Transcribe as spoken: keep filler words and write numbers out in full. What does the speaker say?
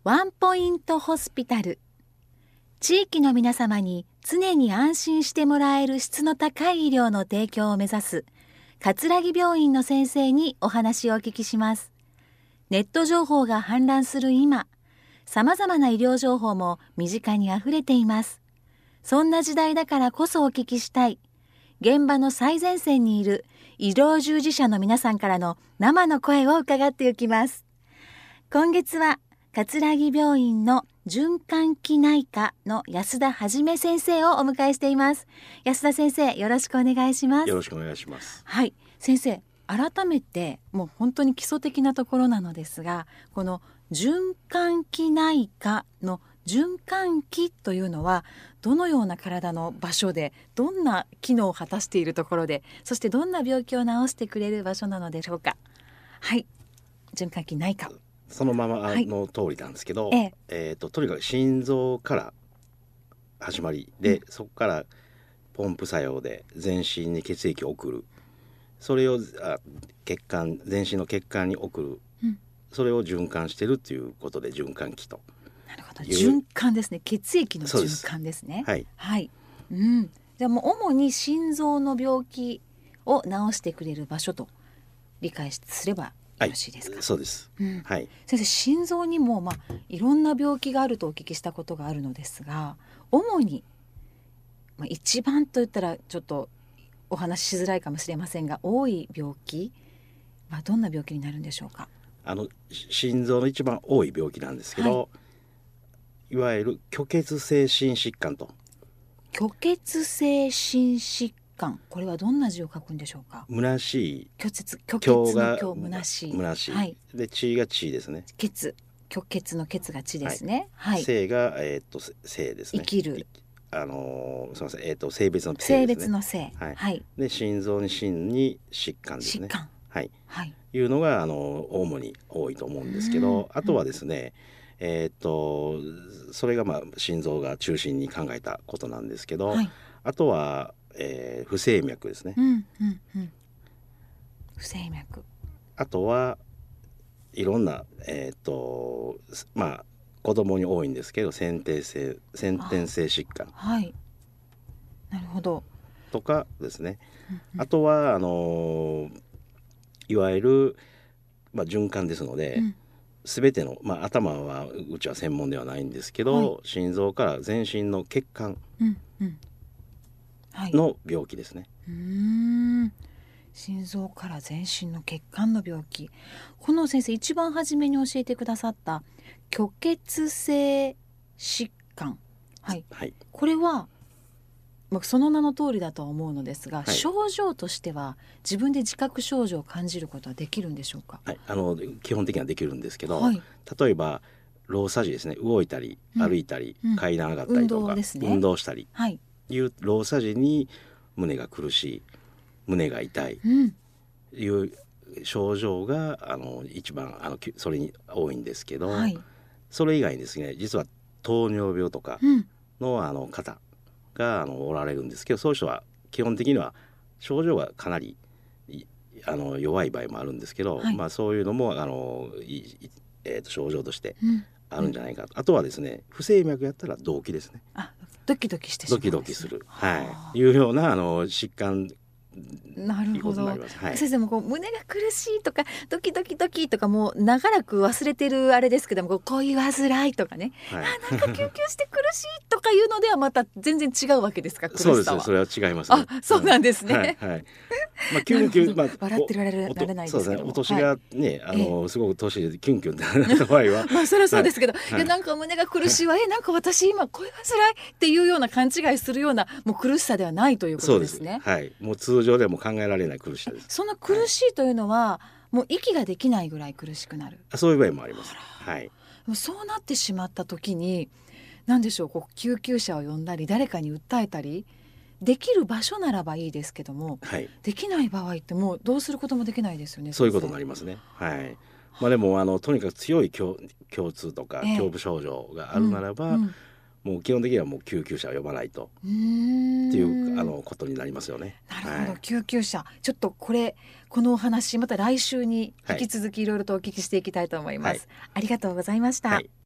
ワンポイントホスピタル。地域の皆様に常に安心してもらえる質の高い医療の提供を目指す葛城病院の先生にお話をお聞きします。ネット情報が氾濫する今、さまざまな医療情報も身近にあふれています。そんな時代だからこそお聞きしたい、現場の最前線にいる医療従事者の皆さんからの生の声を伺っていきます。今月は葛城病院の循環器内科の安田はじめ先生をお迎えしています。安田先生、よろしくお願いします。 よろしくお願いします。 はい、先生、改めてもう本当に基礎的なところなのですが、この循環器内科の循環器というのはどのような体の場所で、どんな機能を果たしているところで、そしてどんな病気を治してくれる場所なのでしょうか。はい、循環器内科、 そのままの通りなんですけど、 はい、ええー、ととにかく心臓から始まりで、うん、そこからポンプ作用で全身に血液を送る、それをあ血管全身の血管に送る、うん、それを循環してるということで循環器と。 なるほど、循環ですね。血液の循環ですね。 はい、 はい、うん、じゃあもう主に心臓の病気を治してくれる場所と理解すればよろしいですか。 はい、そうです、うん、はい、 先生、心臓にも、まあ、いろんな病気があるとお聞きしたことがあるのですが、主に、まあ、一番といったらちょっとお話ししづらいかもしれませんが、多い病気はどんな病気になるんでしょうか。 あの心臓の一番多い病気なんですけど、はい、いわゆる虚血性心疾患と。 虚血性心疾患、これはどんな字を書くんでしょうか。 虚しい、 虚血、虚血の虚、虚しい、 虚しい、 はい、 で血が血ですね。 血、虚血の血が血ですね。はい、 性が、えー、っと性ですね。 生きる、 あのー、すみません、えー、っと性別の性ですね。 性別の性、 はいはい、 で心臓に心に疾患ですね。 疾患、 はい、 はい、 いうのがあの主に多いと思うんですけど、あとはですね、えー、っとそれがまあ心臓が中心に考えたことなんですけど、はい、あとは、えー、不整脈ですね。 うんうんうん、不整脈、 あとはいろんな、えー、っとまあ子供に多いんですけど先天性先天性疾患、 はい、なるほど、 とかですね、 うんうん、 あとはあのいわゆる、まあ、循環ですので、うん、全ての、まあ、頭はうちは専門ではないんですけど、はい、心臓から全身の血管の病気ですね。 うんうん、うーん、心臓から全身の血管の病気、この先生一番初めに教えてくださった虚血性疾患、はいはい、 これは、まあ、その名の通りだとは思うのですが、はい、症状としては自分で自覚症状を感じることはできるんでしょうか。 はい、あの基本的にはできるんですけど、はい、例えば労作時ですね、動いたり歩いたり、うん、階段上がったりとか、運動ですね、運動したり、はい、いう労作時に胸が苦しい、胸が痛い、うん、いう症状があの一番あのそれに多いんですけど、はい、それ以外にですね、実は糖尿病とかの、うん、あの方があのおられるんですけど、そういう人は基本的には症状がかなりあの弱い場合もあるんですけど、はい、まあ、そういうのもあの、えー、と症状としてあるんじゃないかと、うん、あとはですね、不整脈やったら動悸ですね。 あ、ドキドキしてしまうんですね。 ドキドキする、はい、いうようなあの疾患。 なるほど、 はい、 先生もこう胸が苦しいとかドキドキドキとかもう長らく忘れてるあれですけども、こういう煩いとかね、はい、あ、なんか救急して苦しいとかいうのではまた全然違うわけですか。苦しさは。 そうですね、それは違いますね。 あ、そうなんですね、 はいはいはい、まあ、キュンキュン、まあ、 笑ってられるなれないですけども、 そうですね、お年がね、はい、あのすごく年でキュンキュンってなった場合はまあそれはそうですけど、はい、いやなんか胸が苦しいわ、はい、えなんか私今声煩いっていうような勘違いするようなもう苦しさではないということですね。 そうです、はい、もう通常でも考えられない苦しさです。 その苦しいというのは、はい、もう息ができないぐらい苦しくなる、 そういう場合もあります。はい、 そうなってしまった時に何でしょう、こう救急車を呼んだり誰かに訴えたりできる場所ならばいいですけども、はい、できない場合ってもうどうすることもできないですよね。 そういうことになりますね。はい、まあ、でもあのとにかく強い胸痛とか胸部症状があるならば、えーうんうん、もう基本的にはもう救急車を呼ばないとっていうあのことになりますよね。 なるほど、はい、救急車、ちょっとこれこのお話また来週に引き続きいろいろとお聞きしていきたいと思います。はい、ありがとうございました。はい。